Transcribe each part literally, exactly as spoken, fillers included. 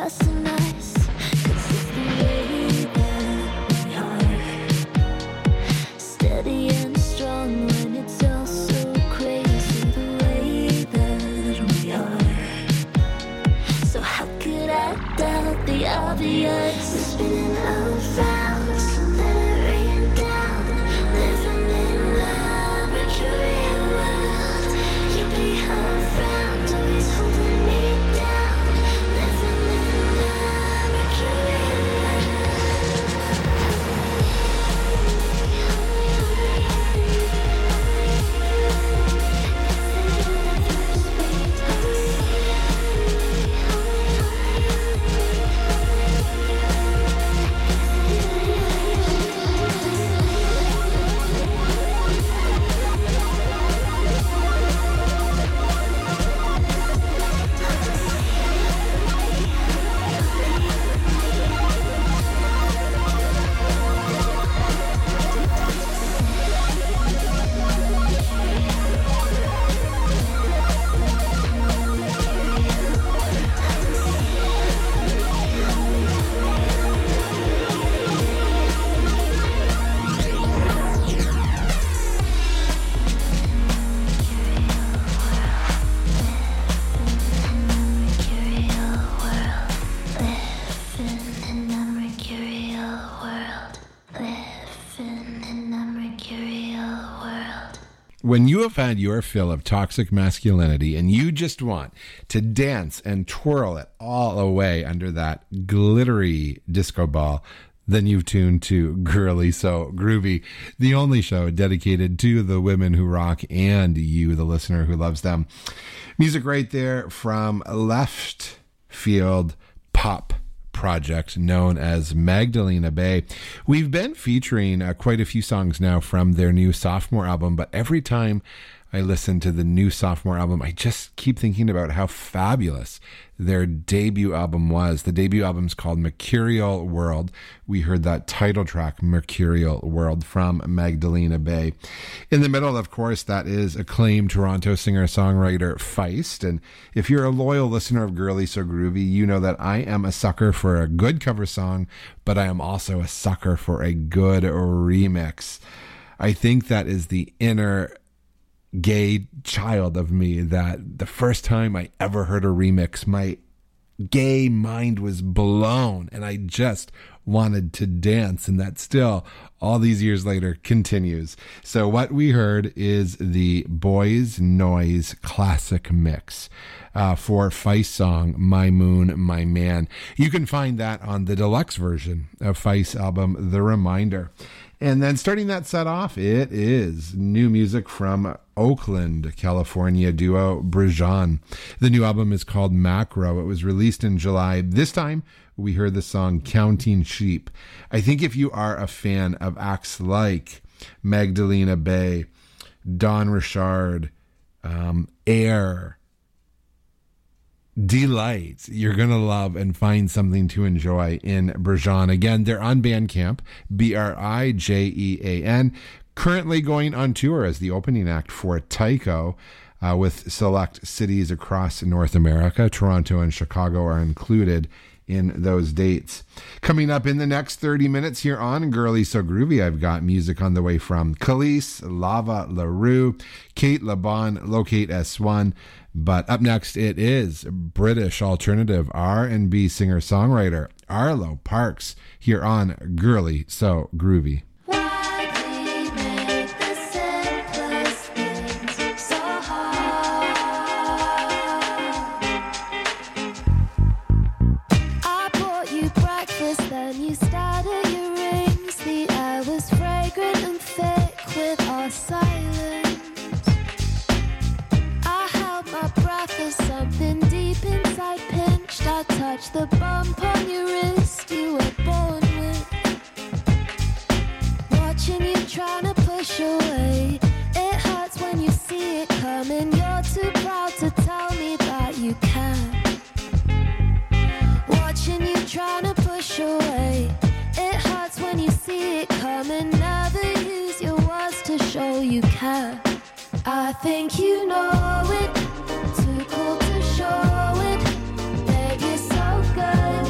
us and us, 'cause it's the way that we are. Steady and strong when it's all so crazy, the way that we are. So how could I doubt the obvious? We're spinning around, so let it rain down. Living in the mercurial world. You'll be around, always holding me down. Living in the mercurial When you have had your fill of toxic masculinity and you just want to dance and twirl it all away under that glittery disco ball, then you've tuned to Girly So Groovy, the only show dedicated to the women who rock and you, the listener who loves them. Music right there from Left Field Pop project known as Magdalena Bay. We've been featuring uh, quite a few songs now from their new sophomore album, but every time I listen to the new sophomore album, I just keep thinking about how fabulous their debut album was. The debut album's called Mercurial World. We heard that title track, Mercurial World, from Magdalena Bay. In the middle, of course, that is acclaimed Toronto singer-songwriter Feist. And if you're a loyal listener of Girly So Groovy, you know that I am a sucker for a good cover song, but I am also a sucker for a good remix. I think that is the inner gay child of me, that the first time I ever heard a remix, my gay mind was blown and I just wanted to dance, and that still, all these years later, continues. So what we heard is the Boys Noise classic mix uh, for Feist's song My Moon, My Man. You can find that on the deluxe version of Feist's album The Reminder. And then starting that set off, it is new music from Oakland, California duo Brijan. The new album is called Macro. It was released in July. This time, we heard the song Counting Sheep. I think if you are a fan of acts like Magdalena Bay, Don Richard, um, Air, Delight, you're going to love and find something to enjoy in Brijan. Again, they're on Bandcamp, B R I J E A N, currently going on tour as the opening act for Tycho uh, with select cities across North America. Toronto and Chicago are included in those dates. Coming up in the next thirty minutes here on Girly So Groovy, I've got music on the way from Khalees, Lava LaRue, Kate LeBon, Locate S one. But up next, it is British alternative R and B singer-songwriter Arlo Parks here on Girly So Groovy. Touch the bump on your wrist you were born with. Watching you trying to push away. It hurts when you see it coming. You're too proud to tell me that you can. Watching you trying to push away. It hurts when you see it coming. Never use your words to show you care. I think you know it. Too cool to show it. Babe, you're so good.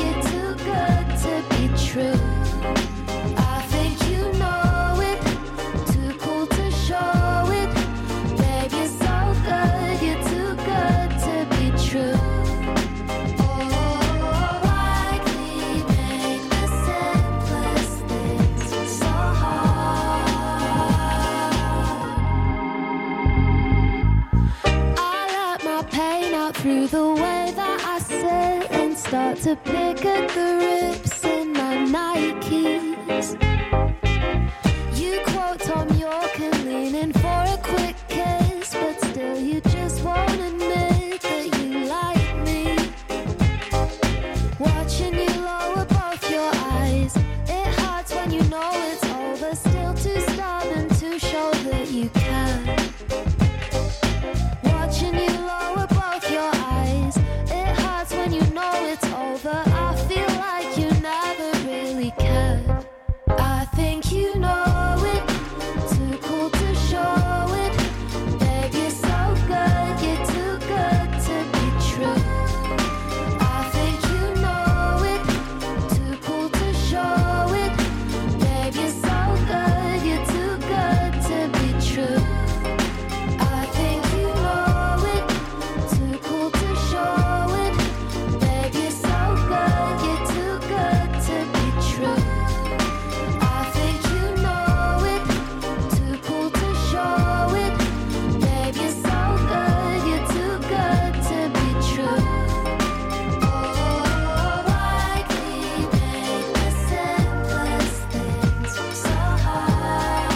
through the way that I sit and start to pick at the rips in my Nikes. You quote Tom York and lean in for a quick kiss, but still you just won't admit that you like me. Watching you lower both your eyes, it hurts when you know it's over, still too stubborn to show that you care. Watching you lower both your eyes, it hurts when you know it's over. I feel like you never really cared. I think you know it, too cool to show it. Babe, you're so good, you're too good to be true. I think you know it, too cool to show it. Babe, you're so good, you're too good to be true. I think you know it, too cool to show it. Babe, you're so good, you're too good to be true. I think you know it, too cool to show it. Babe, you're so good, you're too good to be true. Oh, why we make the simplest things so hard?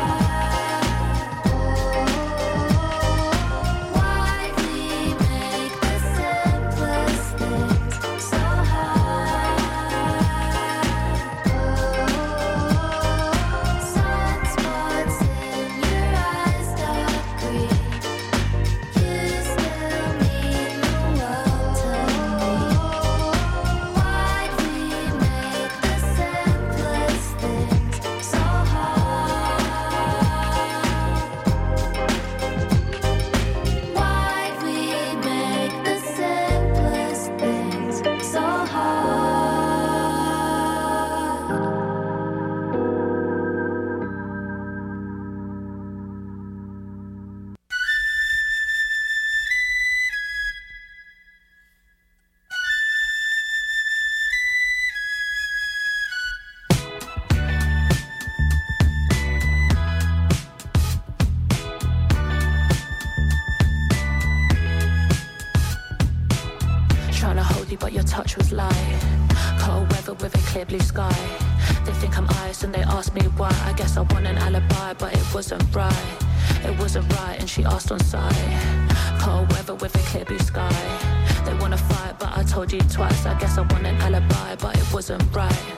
Why we make the simplest things so hard? Sunspots in your eyes, dark green. You still mean the world to me. Why'd we make the simplest things so hard? Why'd we make the simplest things so hard? Trying to hold you, but your touch was light. Cold weather with a clear blue sky. They think I'm ice and they ask me why. I guess I want an alibi, but it wasn't right. It wasn't right, and she asked on sight. Cold weather with a clear blue sky. They wanna fight, but I told you twice. I guess I want an alibi, but it wasn't right.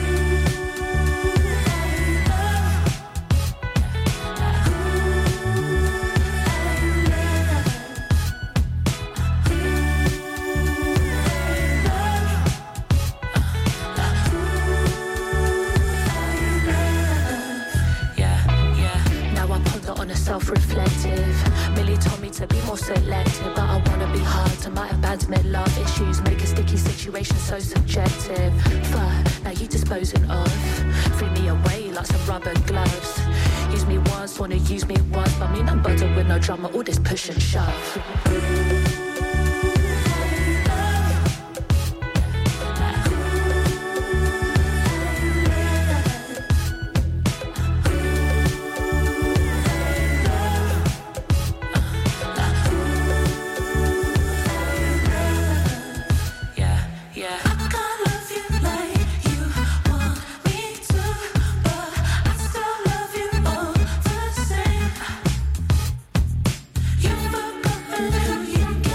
Yeah, yeah. Now I'm polar on a self-reflective. Millie told me to be more selective, but I wanna be hard to my abandonment. Love issues make a sticky situation so subjective. Fine, now you disposing of. Free me away like some rubber gloves. Use me once, wanna use me once, but me not butter with no drama. All this push and shove. Yeah, yeah. I can't love you like you want me to, but I still love you all the same. You've forgotten who you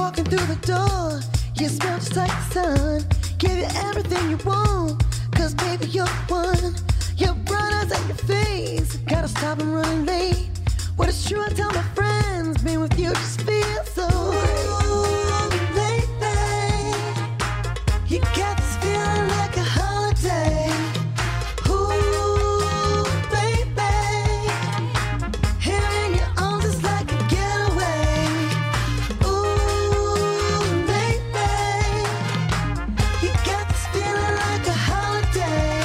walking through the door, you smell just like the sun. Give you everything you want, cause baby you're the one. Your bright eyes at your face, gotta stop and running late. What is true, I tell my friends, being with you just feels so ooh, baby, you got this feeling like a holiday. Ooh, baby, here in your arms is like a getaway. Ooh, baby, you got this feeling like a holiday.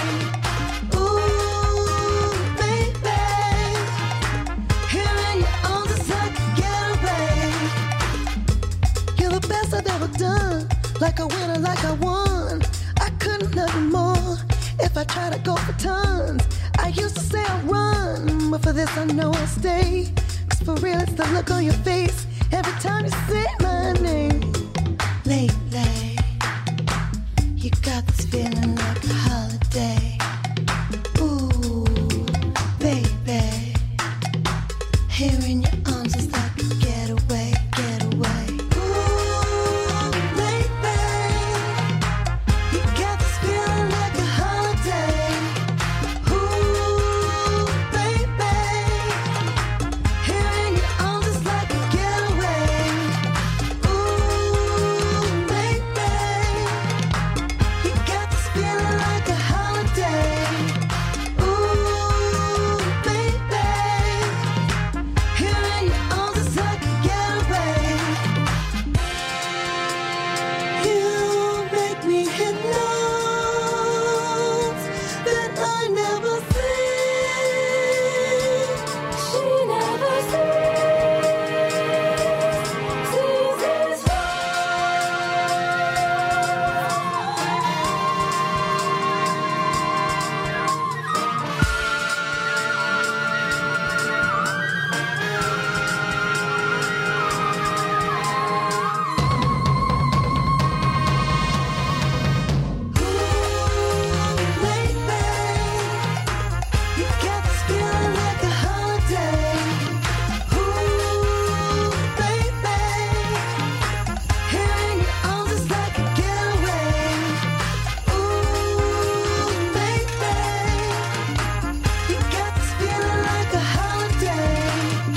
Ooh, baby, here in your arms is like a getaway. You're the best I've ever done, like a winner, like I won. I couldn't love you more if I try to go for tons. I used to say I'd run, but for this I know I'll stay. Cause for real it's the look on your face every time you say my name. Lately, you got this feeling like a holiday. Ooh, baby, here in your arms is like a getaway, getaway. Ooh, baby, you got this feeling like a holiday. Ooh, baby, here in your arms is like a getaway. Ooh, baby, you got this feeling like a holiday. Ooh, baby, here in your arms is like a getaway. You make me hit notes that I never see. She never sees, sees us Ooh, baby, you got this feeling like a holiday. Ooh, baby, here in your arms is like a getaway. Ooh, baby, you got this feeling like a holiday.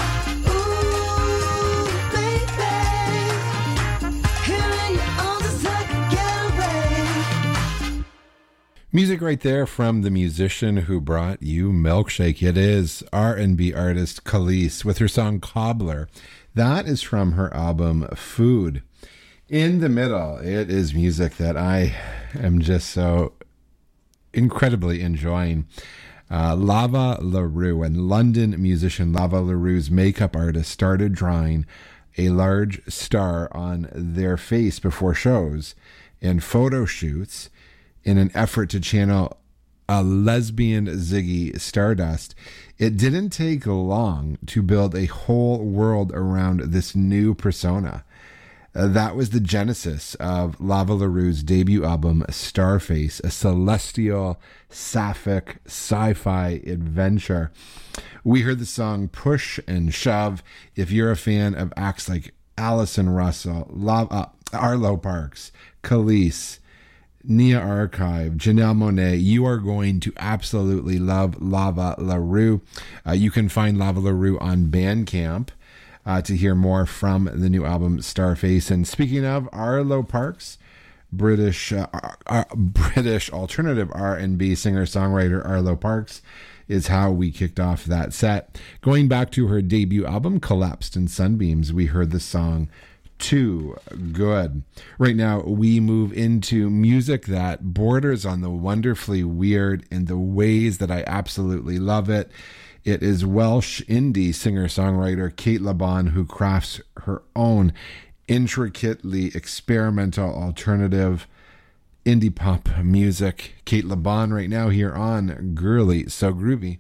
Ooh, baby, here in your arms is like a getaway. Music right there from the musician who brought you Milkshake. It is R and B artist Kelis with her song Cobbler. That is from her album Food. In the middle, it is music that I am just so incredibly enjoying. Uh, Lava LaRue and London musician Lava LaRue's makeup artist started drawing a large star on their face before shows and photo shoots in an effort to channel a lesbian Ziggy Stardust. It didn't take long to build a whole world around this new persona. Uh, that was the genesis of Lava LaRue's debut album, Starface, a celestial, sapphic, sci-fi adventure. We heard the song Push and Shove. If you're a fan of acts like Allison Russell, Lava, uh, Arlo Parks, Kelis, Nia Archive, Janelle Monáe, you are going to absolutely love Lava LaRue. Uh, you can find Lava LaRue on Bandcamp uh, to hear more from the new album Starface. And speaking of Arlo Parks, British uh, uh, British alternative R and B singer-songwriter Arlo Parks is how we kicked off that set. Going back to her debut album, Collapsed in Sunbeams, we heard the song Too Good. Right now, we move into music that borders on the wonderfully weird in the ways that I absolutely love it. It is Welsh indie singer-songwriter Cate Le Bon who crafts her own intricately experimental alternative indie pop music. Cate Le Bon right now here on Girly So Groovy.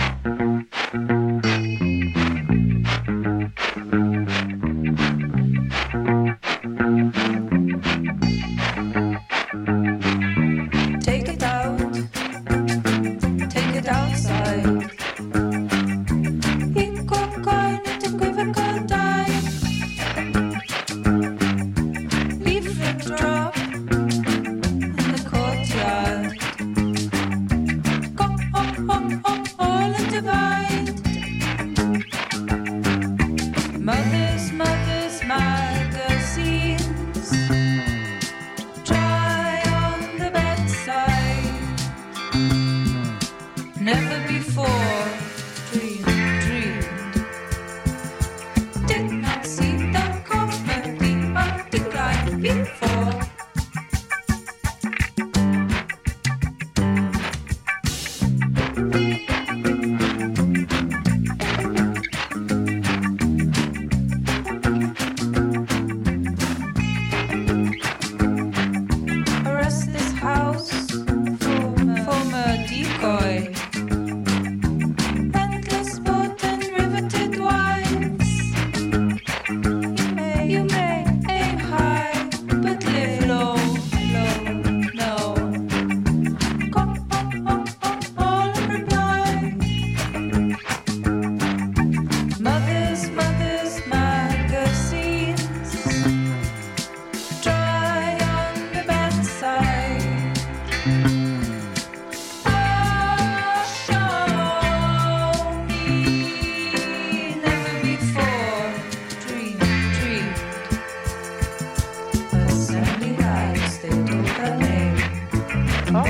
Take it out, take it outside. Inkokainen, tykkivän kantain. Dry on the bedside. Never before dreamed, dreamed. Did not see the comedy of decline before. Arrest this house, former, former decoy. Endless boat and riveted wives. You may, you may aim high, but live low, low, no. Call, all reply. Mothers, mothers, magazines. Dry on the bedside. Oh, show me never before dreamed, dreamed. A sandy lives they took her name. Oh.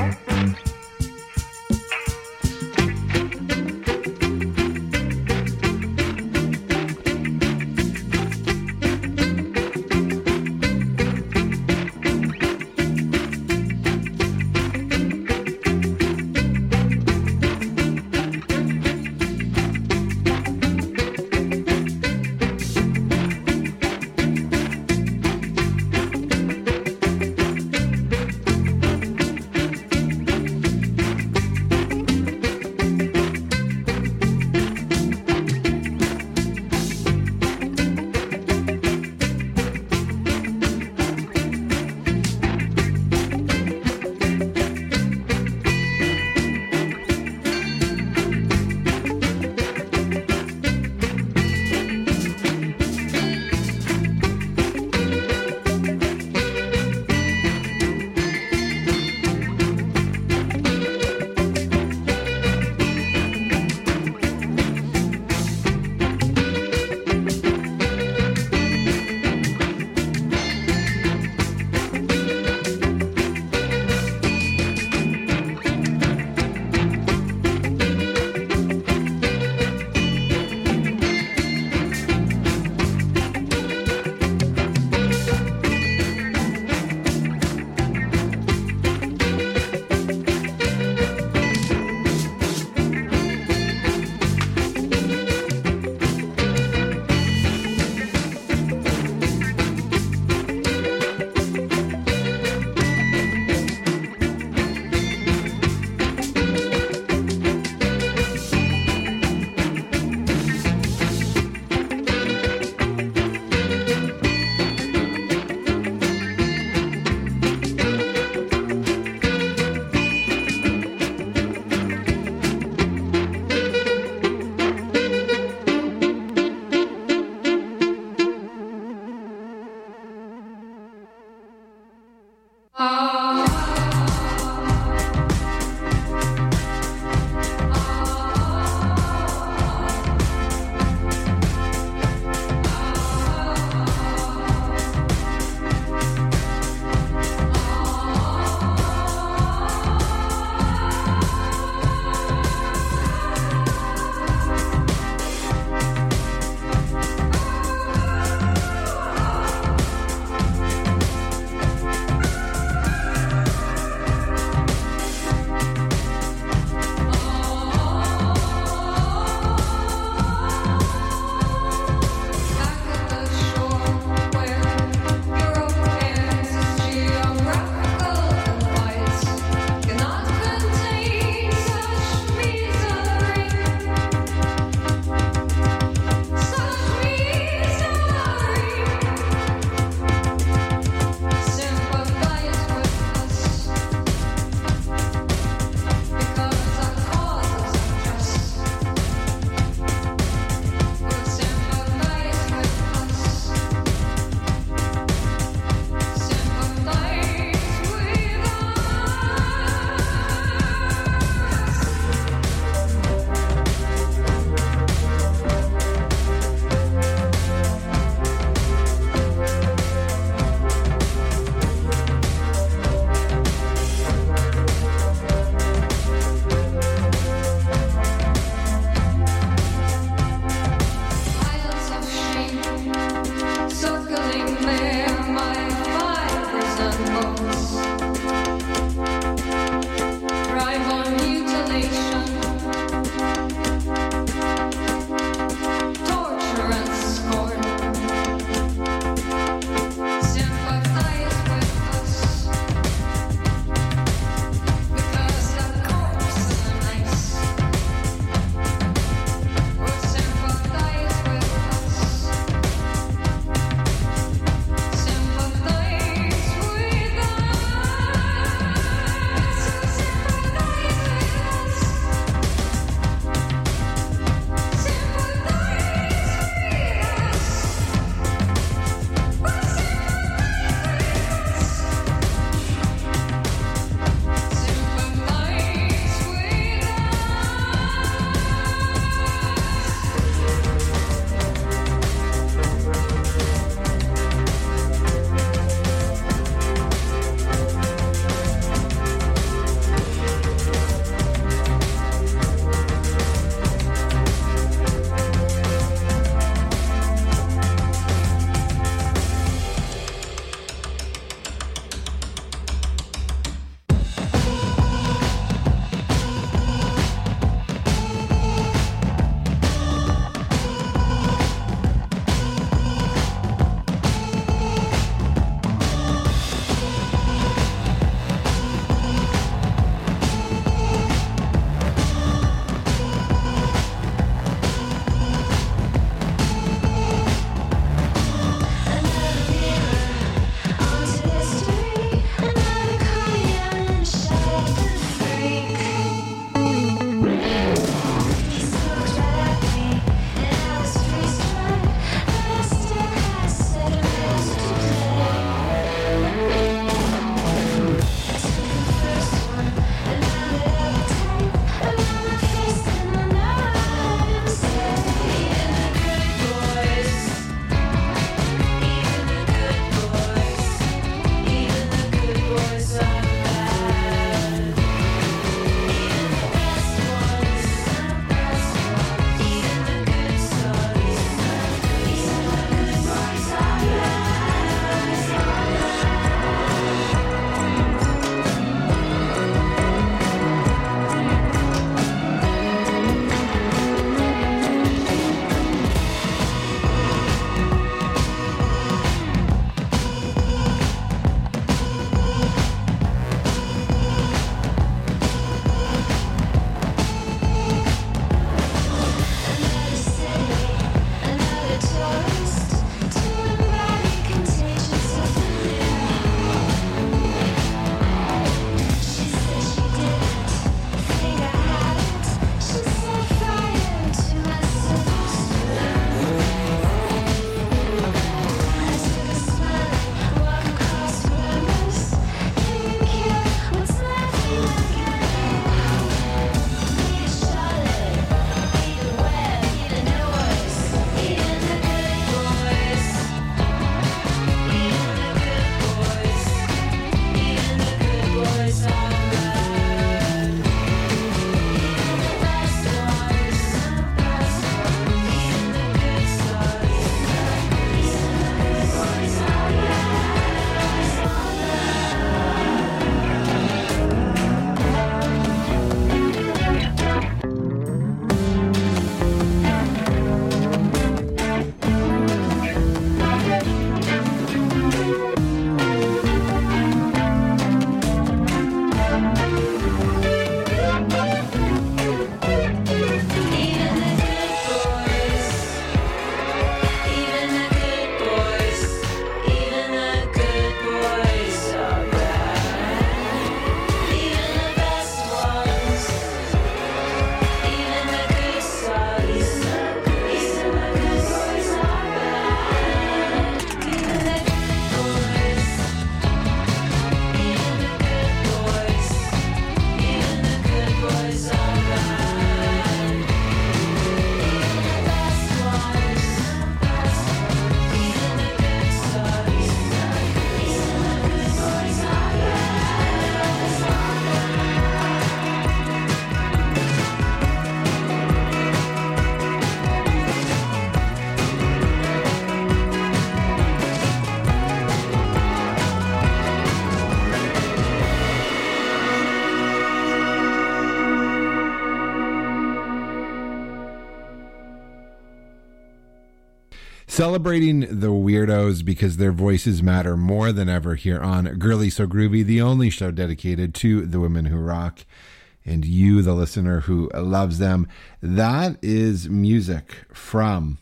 Celebrating the weirdos because their voices matter more than ever here on Girly So Groovy, the only show dedicated to the women who rock and you, the listener who loves them. That is music from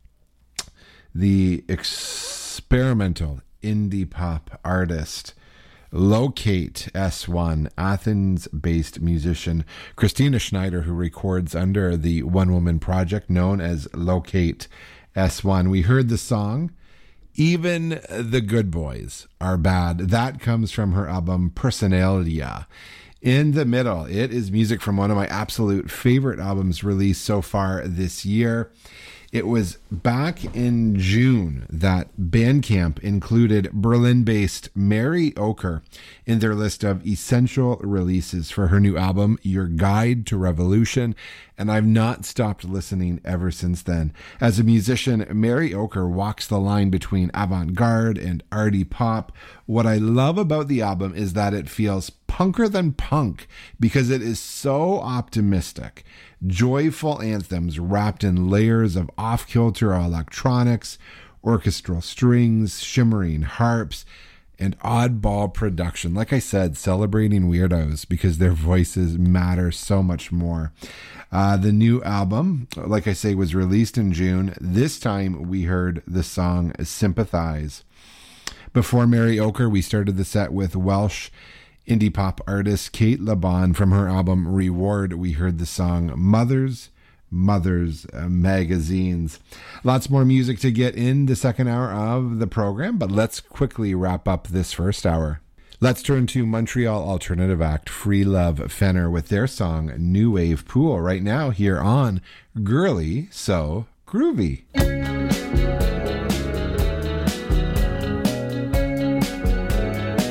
the experimental indie pop artist Locate S one, Athens-based musician Christina Schneider, who records under the one-woman project known as Locate S one. We heard the song Even the Good Boys Are Bad. That comes from her album Personalia. In the middle, it is music from one of my absolute favorite albums released so far this year. It was back in June that Bandcamp included Berlin-based Mary Ocher in their list of essential releases for her new album, Your Guide to Revolution, and I've not stopped listening ever since then. As a musician, Mary Ocher walks the line between avant-garde and arty pop. What I love about the album is that it feels punker than punk because it is so optimistic. Joyful anthems wrapped in layers of off-kilter electronics, orchestral strings, shimmering harps, and oddball production. Like I said, celebrating weirdos because their voices matter so much more. Uh, the new album, like I say, was released in June. This time we heard the song Sympathize. Before Mary Ocher, we started the set with Welsh indie pop artist Kate LeBon. From her album Reward, we heard the song Mothers, Mothers uh, Magazines. Lots more music to get in the second hour of the program, but let's quickly wrap up this first hour. Let's turn to Montreal alternative act Free Love Fenner with their song New Wave Pool right now here on Girly So Groovy.